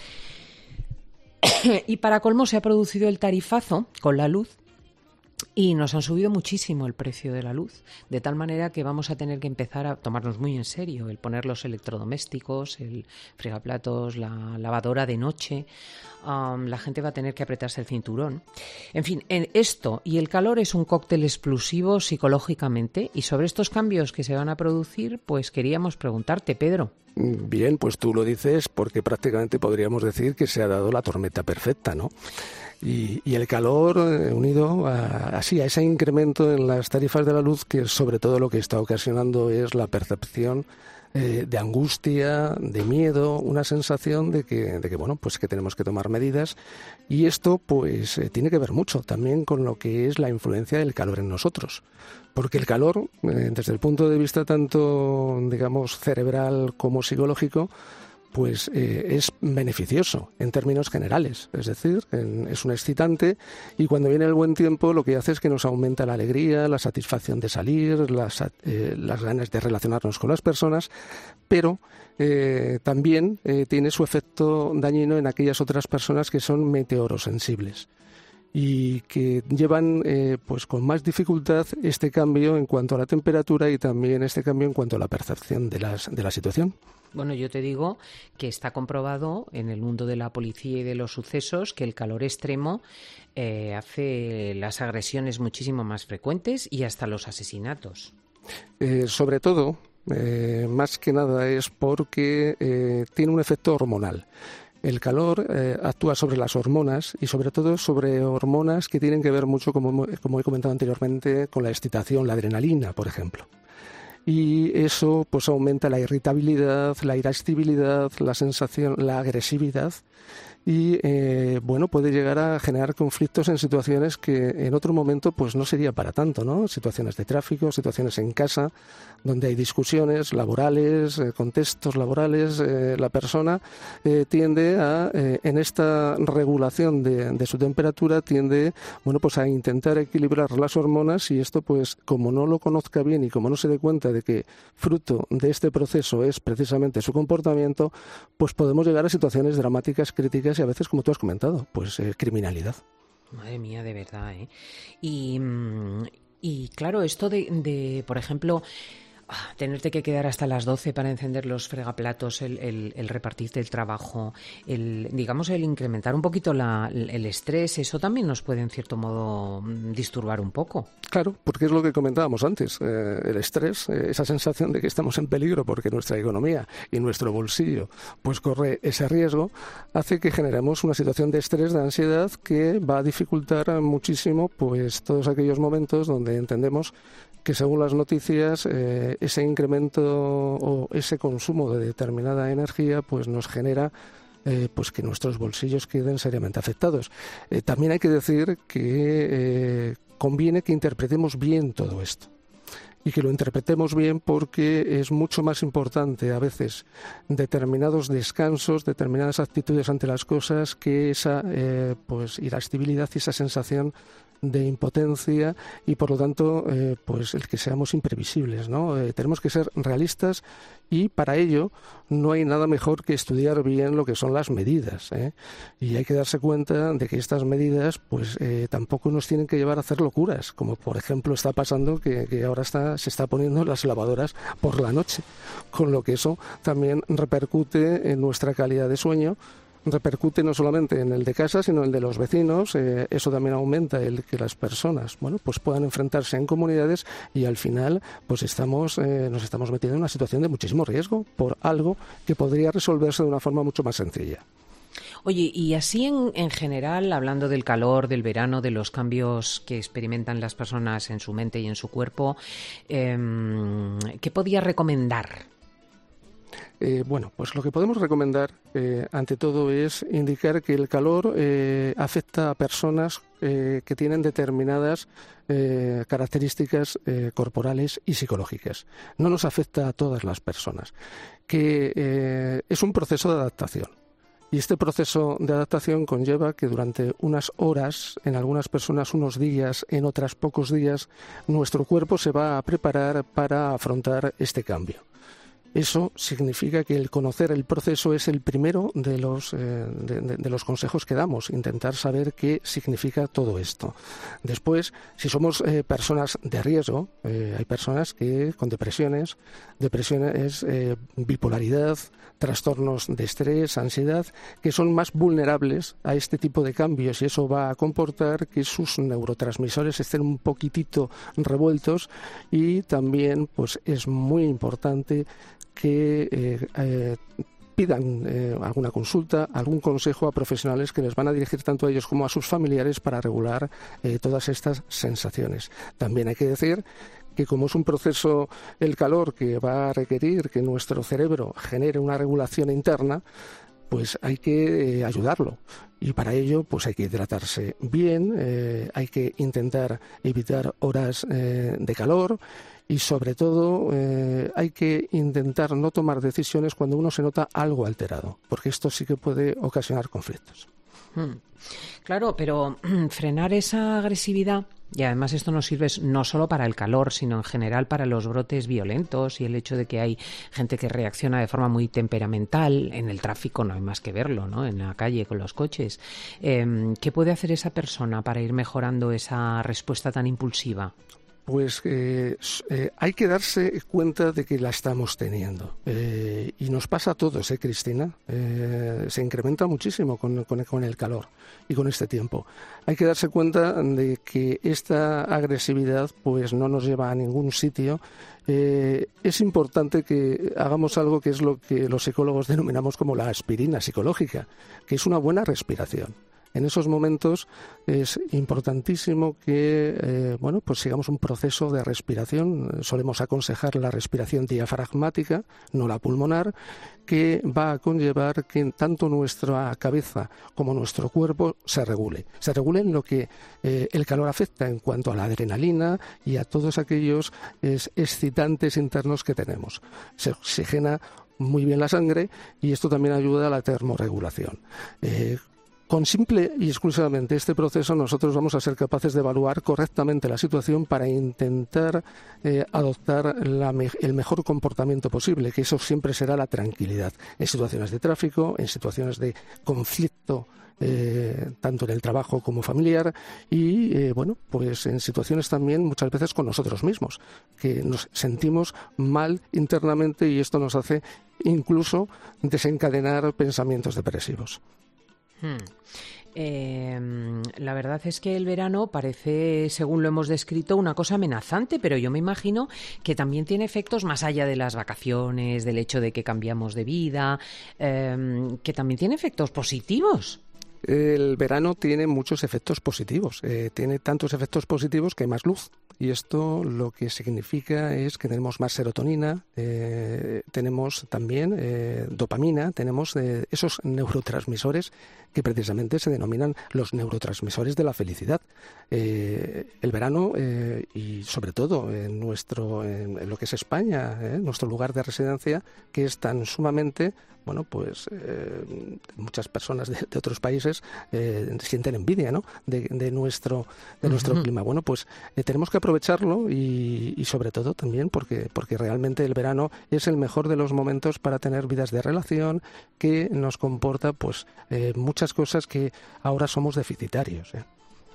Y para colmo se ha producido el tarifazo con la luz y nos han subido muchísimo el precio de la luz, de tal manera que vamos a tener que empezar a tomarnos muy en serio el poner los electrodomésticos, el fregaplatos, la lavadora de noche. Um, la gente va a tener que apretarse el cinturón. En fin, en esto y el calor es un cóctel explosivo psicológicamente, y sobre estos cambios que se van a producir, pues queríamos preguntarte, Pedro. Bien, pues tú lo dices porque prácticamente podríamos decir que se ha dado la tormenta perfecta, ¿no? Y, y el calor eh, unido a, así a ese incremento en las tarifas de la luz, que sobre todo lo que está ocasionando es la percepción eh, de angustia, de miedo, una sensación de que, de que bueno, pues que tenemos que tomar medidas, y esto pues eh, tiene que ver mucho también con lo que es la influencia del calor en nosotros, porque el calor eh, desde el punto de vista tanto digamos cerebral como psicológico pues eh, es beneficioso en términos generales, es decir, en, es un excitante, y cuando viene el buen tiempo lo que hace es que nos aumenta la alegría, la satisfacción de salir, las, eh, las ganas de relacionarnos con las personas, pero eh, también eh, tiene su efecto dañino en aquellas otras personas que son meteorosensibles y que llevan eh, pues con más dificultad este cambio en cuanto a la temperatura y también este cambio en cuanto a la percepción de, las, de la situación. Bueno, yo te digo que está comprobado en el mundo de la policía y de los sucesos que el calor extremo eh, hace las agresiones muchísimo más frecuentes y hasta los asesinatos. Eh, sobre todo, eh, más que nada es porque eh, tiene un efecto hormonal. El calor eh, actúa sobre las hormonas y sobre todo sobre hormonas que tienen que ver mucho, como, como he comentado anteriormente, con la excitación, la adrenalina, por ejemplo. Y eso pues aumenta la irritabilidad, la irascibilidad, la sensación, la agresividad y eh, bueno, puede llegar a generar conflictos en situaciones que en otro momento pues no sería para tanto, ¿no? Situaciones de tráfico, situaciones en casa, donde hay discusiones laborales, eh, contextos laborales, eh, la persona eh, tiende a, eh, en esta regulación de, de su temperatura, tiende, bueno, pues a intentar equilibrar las hormonas y esto pues como no lo conozca bien y como no se dé cuenta de que fruto de este proceso es precisamente su comportamiento, pues podemos llegar a situaciones dramáticas, críticas y a veces, como tú has comentado, pues eh, criminalidad. Madre mía, de verdad, ¿eh? Y, y claro, esto de, de por ejemplo, tenerte que quedar hasta las doce para encender los fregaplatos, el, el, el repartirte el trabajo, el, digamos, el incrementar un poquito la, el estrés, eso también nos puede, en cierto modo, disturbar un poco. Claro, porque es lo que comentábamos antes, eh, el estrés, eh, esa sensación de que estamos en peligro porque nuestra economía y nuestro bolsillo pues corre ese riesgo, hace que generemos una situación de estrés, de ansiedad, que va a dificultar muchísimo pues todos aquellos momentos donde entendemos que según las noticias eh, ese incremento o ese consumo de determinada energía pues nos genera eh, pues que nuestros bolsillos queden seriamente afectados. Eh, también hay que decir que eh, conviene que interpretemos bien todo esto y que lo interpretemos bien porque es mucho más importante a veces determinados descansos, determinadas actitudes ante las cosas que esa eh, pues irascibilidad y esa sensación de impotencia y por lo tanto eh, pues el que seamos imprevisibles, ¿no? Eh, tenemos que ser realistas y para ello no hay nada mejor que estudiar bien lo que son las medidas, ¿eh? Y hay que darse cuenta de que estas medidas pues eh, tampoco nos tienen que llevar a hacer locuras, como por ejemplo está pasando que, que ahora está, se está poniendo las lavadoras por la noche, con lo que eso también repercute en nuestra calidad de sueño, repercute no solamente en el de casa, sino en el de los vecinos. Eh, eso también aumenta el que las personas, bueno, pues puedan enfrentarse en comunidades y al final, pues estamos, eh, nos estamos metiendo en una situación de muchísimo riesgo por algo que podría resolverse de una forma mucho más sencilla. Oye, y así en, en general, hablando del calor, del verano, de los cambios que experimentan las personas en su mente y en su cuerpo, eh, ¿qué podía recomendar? Eh, bueno, pues lo que podemos recomendar eh, ante todo es indicar que el calor eh, afecta a personas eh, que tienen determinadas eh, características eh, corporales y psicológicas. No nos afecta a todas las personas, que eh, es un proceso de adaptación. Y este proceso de adaptación conlleva que durante unas horas, en algunas personas unos días, en otras pocos días, nuestro cuerpo se va a preparar para afrontar este cambio. Eso significa que el conocer el proceso es el primero de los, eh, de, de, de los consejos que damos, intentar saber qué significa todo esto. Después, si somos eh, personas de riesgo, eh, hay personas que con depresiones, depresiones, eh, bipolaridad, trastornos de estrés, ansiedad, que son más vulnerables a este tipo de cambios y eso va a comportar que sus neurotransmisores estén un poquitito revueltos y también pues es muy importante que eh, eh, pidan eh, alguna consulta, algún consejo a profesionales que les van a dirigir tanto a ellos como a sus familiares para regular eh, todas estas sensaciones. También hay que decir que como es un proceso, el calor, que va a requerir que nuestro cerebro genere una regulación interna, pues hay que eh, ayudarlo. Y para ello pues hay que hidratarse bien, eh, hay que intentar evitar horas eh, de calor y sobre todo eh, hay que intentar no tomar decisiones cuando uno se nota algo alterado, porque esto sí que puede ocasionar conflictos. Hmm. Claro, pero frenar esa agresividad, y además esto nos sirve no solo para el calor, sino en general para los brotes violentos y el hecho de que hay gente que reacciona de forma muy temperamental. En el tráfico no hay más que verlo, ¿no? En la calle con los coches. Eh, ¿Qué puede hacer esa persona para ir mejorando esa respuesta tan impulsiva? pues eh, eh, hay que darse cuenta de que la estamos teniendo. Eh, y nos pasa a todos, ¿eh, Cristina? Eh, se incrementa muchísimo con, con, con el calor y con este tiempo. Hay que darse cuenta de que esta agresividad pues no nos lleva a ningún sitio. Eh, es importante que hagamos algo que es lo que los psicólogos denominamos como la aspirina psicológica, que es una buena respiración. En esos momentos es importantísimo que eh, bueno, pues sigamos un proceso de respiración. Solemos aconsejar la respiración diafragmática, no la pulmonar, que va a conllevar que tanto nuestra cabeza como nuestro cuerpo se regule. Se regule en lo que eh, el calor afecta en cuanto a la adrenalina y a todos aquellos es, excitantes internos que tenemos. Se oxigena muy bien la sangre y esto también ayuda a la termorregulación. Eh, Con simple y exclusivamente este proceso nosotros vamos a ser capaces de evaluar correctamente la situación para intentar eh, adoptar la me- el mejor comportamiento posible, que eso siempre será la tranquilidad. En situaciones de tráfico, en situaciones de conflicto, eh, tanto en el trabajo como familiar y, eh, bueno, pues en situaciones también muchas veces con nosotros mismos, que nos sentimos mal internamente y esto nos hace incluso desencadenar pensamientos depresivos. Hmm. Eh, la verdad es que el verano parece, según lo hemos descrito, una cosa amenazante, pero yo me imagino que también tiene efectos más allá de las vacaciones, del hecho de que cambiamos de vida, eh, que también tiene efectos positivos. El verano tiene muchos efectos positivos, eh, tiene tantos efectos positivos que hay más luz y esto lo que significa es que tenemos más serotonina, eh, tenemos también eh, dopamina, tenemos eh, esos neurotransmisores que precisamente se denominan los neurotransmisores de la felicidad. Eh, el verano eh, y sobre todo en, nuestro, en, en lo que es España, eh, nuestro lugar de residencia, que es tan sumamente... Bueno, pues eh, muchas personas de, de otros países eh, sienten envidia, ¿no?, de, de nuestro de nuestro uh-huh. clima. Bueno, pues eh, tenemos que aprovecharlo y, y sobre todo también porque porque realmente el verano es el mejor de los momentos para tener vidas de relación que nos comporta pues eh, muchas cosas que ahora somos deficitarios, ¿eh?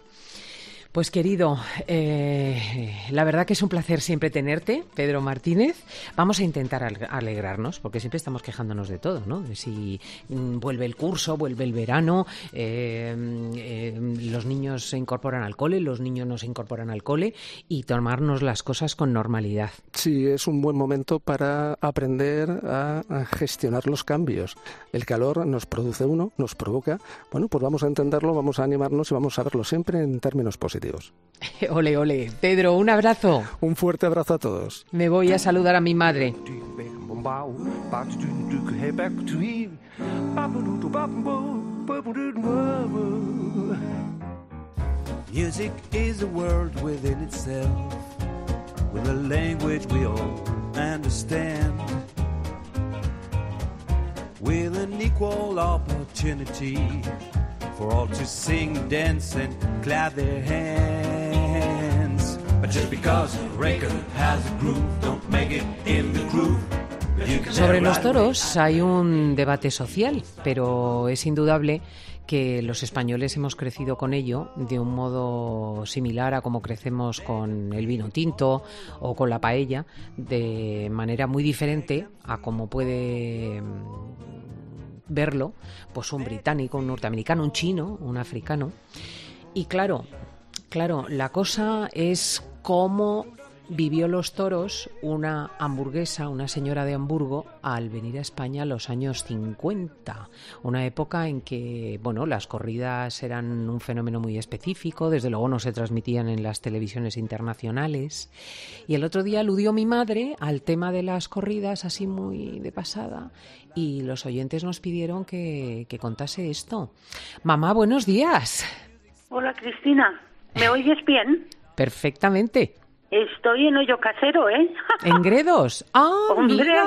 Pues querido, eh, la verdad que es un placer siempre tenerte, Pedro Martínez. Vamos a intentar alegrarnos, porque siempre estamos quejándonos de todo, ¿no? De si mm, vuelve el curso, vuelve el verano, eh, eh, los niños se incorporan al cole, los niños no se incorporan al cole y tomarnos las cosas con normalidad. Sí, es un buen momento para aprender a, a gestionar los cambios. El calor nos produce uno, nos provoca. Bueno, pues vamos a entenderlo, vamos a animarnos y vamos a verlo siempre en términos positivos. Ole, ole. Pedro, un abrazo. Un fuerte abrazo a todos. Me voy a saludar a mi madre. Music is a world within itself, with a language we all understand, with an equal opportunity for all to sing, dance and clap their hands. But just because a record has a groove, don't make it in the groove. Sobre los toros hay un debate social, pero es indudable que los españoles hemos crecido con ello de un modo similar a como crecemos con el vino tinto o con la paella, de manera muy diferente a como puede verlo pues un británico, un norteamericano, un chino, un africano. Y claro, claro, la cosa es cómo vivió los toros una hamburguesa, una señora de Hamburgo, al venir a España a los años cincuenta, una época en que, bueno, las corridas eran un fenómeno muy específico, desde luego no se transmitían en las televisiones internacionales. Y el otro día aludió mi madre al tema de las corridas, así muy de pasada, y los oyentes nos pidieron que, que contase esto. Mamá, buenos días. Hola, Cristina. ¿Me oyes bien? Perfectamente. Estoy en Hoyo Casero, ¿eh? ¿En Gredos? ¡Ah, ¡Hombre! mira!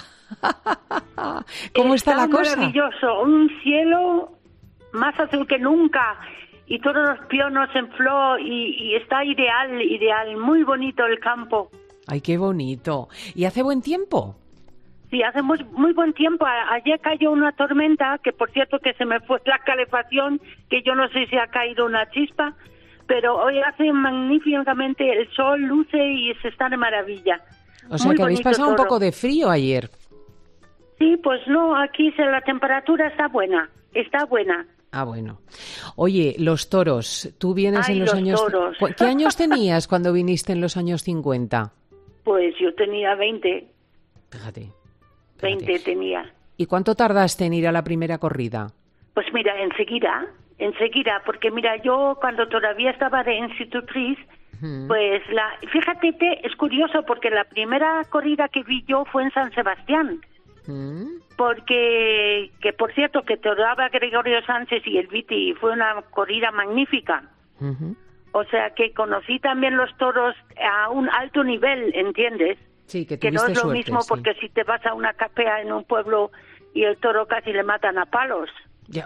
¿Cómo está, está la cosa? Maravilloso. Un cielo más azul que nunca y todos los pionos en flor y, y está ideal, ideal. Muy bonito el campo. ¡Ay, qué bonito! ¿Y hace buen tiempo? Sí, hace muy, muy buen tiempo. Ayer cayó una tormenta, que por cierto que se me fue la calefacción, que yo no sé si ha caído una chispa, pero hoy hace magníficamente, el sol luce y se está de maravilla. O sea Muy que habéis bonito pasado un todo. poco de frío ayer. Sí, pues no, aquí se- la temperatura está buena, está buena. Ah, bueno. Oye, los toros, tú vienes Ay, en los, los años... toros. ¿Cu- ¿Qué años tenías cuando viniste en los años cincuenta? Pues yo tenía veinte, Fíjate. veinte tenía. ¿Y cuánto tardaste en ir a la primera corrida? Pues mira, enseguida, enseguida, porque mira, yo cuando todavía estaba de institutriz, pues la, fíjate, te- es curioso porque la primera corrida que vi yo fue en San Sebastián, porque, que por cierto, que toreaba Gregorio Sánchez y el Viti, fue una corrida magnífica. O sea que conocí también los toros a un alto nivel, ¿entiendes? Sí, que Que no tuviste es lo suerte, mismo sí. porque si te vas a una capea en un pueblo y el toro casi le matan a palos. Ya.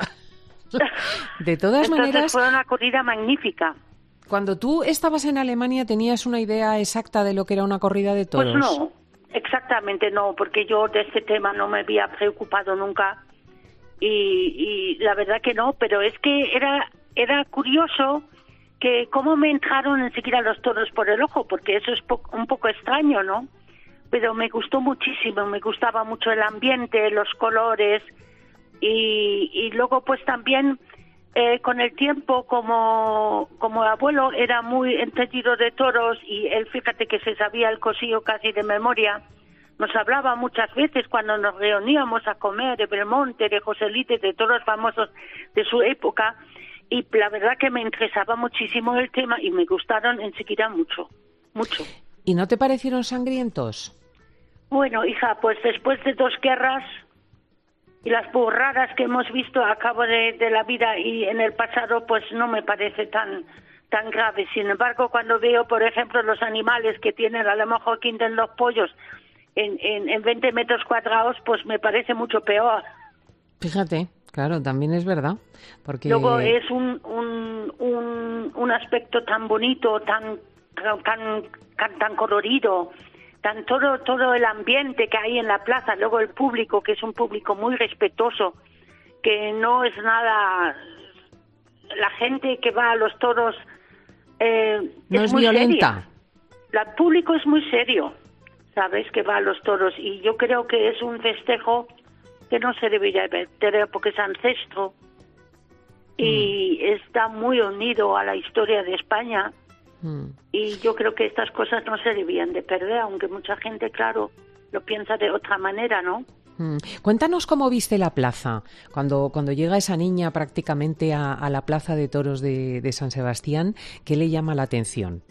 De todas Entonces maneras, fue una corrida magnífica. cuando tú estabas en Alemania, ¿tenías una idea exacta de lo que era una corrida de toros? Pues no, exactamente no, porque yo de este tema no me había preocupado nunca y, y la verdad que no, pero es que era era curioso que cómo me entraron enseguida los toros por el ojo, porque eso es po- un poco extraño, ¿no? Pero me gustó muchísimo, me gustaba mucho el ambiente, los colores y, y luego pues también eh, con el tiempo como como abuelo era muy entendido de toros y él fíjate que se sabía el cosillo casi de memoria, nos hablaba muchas veces cuando nos reuníamos a comer de Belmonte, de Joselite, de toros famosos de su época y la verdad que me interesaba muchísimo el tema y me gustaron enseguida mucho, mucho. ¿Y no te parecieron sangrientos? Bueno, hija, pues después de dos guerras y las burradas que hemos visto a cabo de, de la vida y en el pasado, pues no me parece tan tan grave. Sin embargo, cuando veo, por ejemplo, los animales que tienen a lo mejor quinten los pollos en, en, en veinte metros cuadrados, pues me parece mucho peor. Fíjate, claro, también es verdad. Porque... Luego es un, un, un, un aspecto tan bonito, tan, tan, tan, tan colorido, tan todo, todo el ambiente que hay en la plaza, luego el público, que es un público muy respetuoso, que no es nada... La gente que va a los toros eh, No es es muy violenta. seria. El público es muy serio, ¿sabes? Que va a los toros y yo creo que es un festejo que no se debería perder porque es ancestro y está muy unido a la historia de España. Y yo creo que estas cosas no se debían de perder, aunque mucha gente, claro, lo piensa de otra manera, ¿no? Mm. Cuéntanos cómo viste la plaza, cuando, cuando llega esa niña prácticamente a, a la plaza de toros de, de San Sebastián, ¿qué le llama la atención?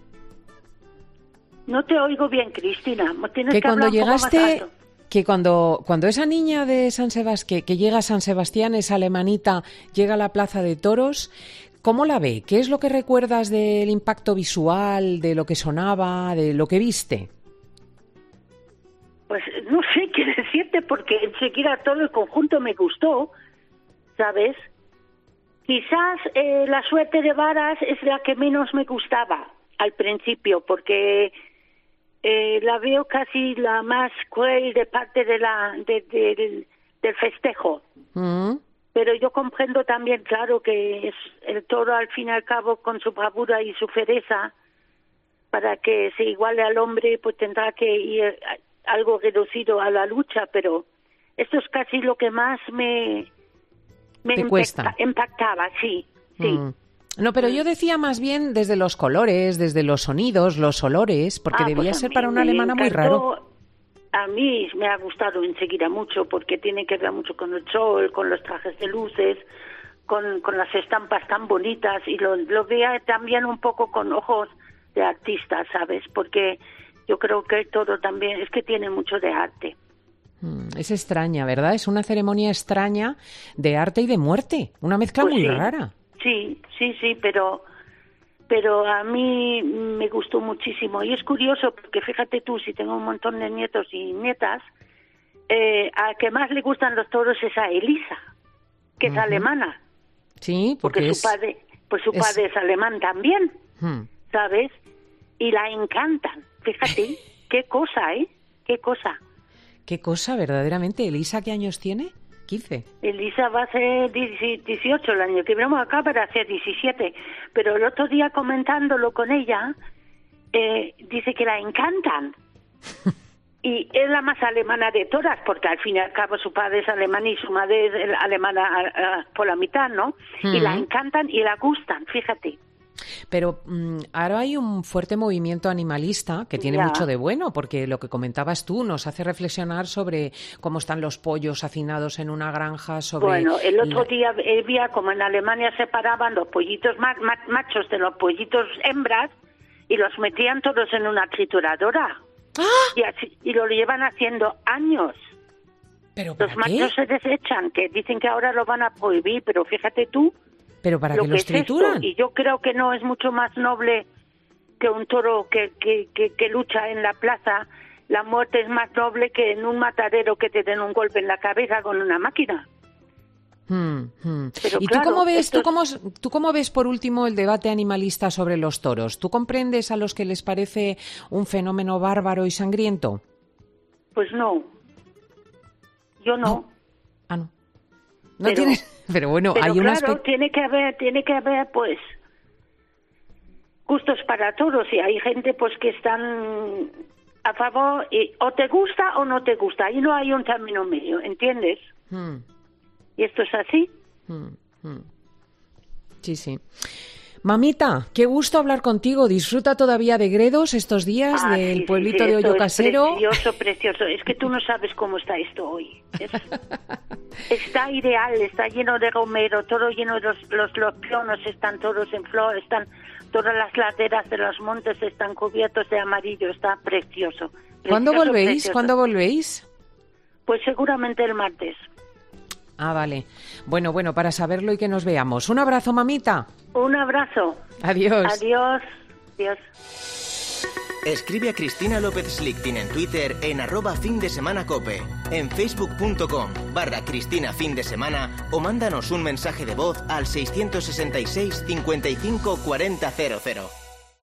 No te oigo bien, Cristina. Tienes Que que cuando hablar un poco más llegaste, alto. que cuando, cuando esa niña de San Sebastián, que, que llega a San Sebastián, esa alemanita, llega a la plaza de toros, ¿cómo la ve? ¿Qué es lo que recuerdas del impacto visual, de lo que sonaba, de lo que viste? Pues no sé qué decirte, porque enseguida todo el conjunto me gustó, ¿sabes? Quizás eh, la suerte de varas es la que menos me gustaba al principio, porque eh, la veo casi la más cruel de parte de la de, de- del, del festejo. Mm. Pero yo comprendo también, claro, que es el toro al fin y al cabo con su bravura y su fiereza, para que se iguale al hombre, pues tendrá que ir a- algo reducido a la lucha, pero esto es casi lo que más me, me Te impacta- cuesta. impactaba, sí, sí. Mm. No, pero yo decía más bien desde los colores, desde los sonidos, los olores, porque Ah, debía pues a ser mí para una me alemana muy encantó. raro. A mí me ha gustado enseguida mucho porque tiene que ver mucho con el sol, con los trajes de luces, con, con las estampas tan bonitas y lo, lo veía también un poco con ojos de artista, ¿sabes? Porque yo creo que todo también es que tiene mucho de arte. Mm, Es extraña, ¿verdad? Es una ceremonia extraña de arte y de muerte, una mezcla Pues muy sí. rara. Sí, sí, sí, pero pero a mí me gustó muchísimo. Y es curioso porque fíjate tú, si tengo un montón de nietos y nietas, eh, a que más le gustan los toros es a Elisa, que es Ujú. alemana, Sí, porque, porque es... su padre, pues su es- padre es alemán también, Mm. ¿sabes? Y la encantan. Fíjate, qué cosa, ¿eh? Qué cosa. Qué cosa, verdaderamente. ¿Elisa qué años tiene? quince. Elisa va a hacer dieciocho el año que viene, acá para hacer diecisiete. Pero el otro día comentándolo con ella, eh, dice que la encantan. Y es la más alemana de todas, porque al fin y al cabo su padre es alemán y su madre es alemana uh, por la mitad, ¿no? Uh-huh. Y la encantan y la gustan, fíjate. Pero um, ahora hay un fuerte movimiento animalista que tiene ya. mucho de bueno, porque lo que comentabas tú nos hace reflexionar sobre cómo están los pollos hacinados en una granja, sobre... Bueno, el otro la... día había como en Alemania separaban los pollitos ma- ma- machos de los pollitos hembras y los metían todos en una trituradora. ¡Ah! Y, así, y lo llevan haciendo años. ¿Pero los machos qué? se desechan, que dicen que ahora lo van a prohibir, pero fíjate tú. ¿Pero para lo que que los trituran? Esto. Y yo creo que no es mucho más noble que un toro que, que, que, que lucha en la plaza. La muerte es más noble que en un matadero que te den un golpe en la cabeza con una máquina. Hmm, hmm. Pero ¿Y claro, tú cómo ves, estos... tú cómo, tú cómo ves por último el debate animalista sobre los toros? ¿Tú comprendes a los que les parece un fenómeno bárbaro y sangriento? Pues no. Yo no. no. Ah, no. No pero, tienes. Pero bueno, pero hay un claro, aspecto. tiene que haber, tiene que haber, pues, gustos para todos y hay gente, pues, que están a favor y o te gusta o no te gusta. Ahí no hay un término medio, ¿entiendes? Hmm. ¿Y esto es así? Hmm, hmm. Sí, sí. Mamita, qué gusto hablar contigo. Disfruta todavía de Gredos estos días, ah, del sí, pueblito sí, sí, de Hoyo Casero. Precioso, precioso. Es que tú no sabes cómo está esto hoy. Es, está ideal, está lleno de romero, todo lleno de los, los, los pionos, están todos en flor, están todas las laderas de los montes están cubiertos de amarillo, está precioso. precioso ¿Cuándo volvéis? Precioso. ¿Cuándo volvéis? Pues seguramente el martes. Ah, vale. Bueno, bueno, para saberlo y que nos veamos. Un abrazo, mamita. Un abrazo. Adiós. Adiós. Adiós. Escribe a Cristina López Slichting en Twitter en arroba fin de semana cope, en facebook.com barra Cristina fin de semana o mándanos un mensaje de voz al seiscientos sesenta y seis cincuenta y cinco cuarenta cero cero.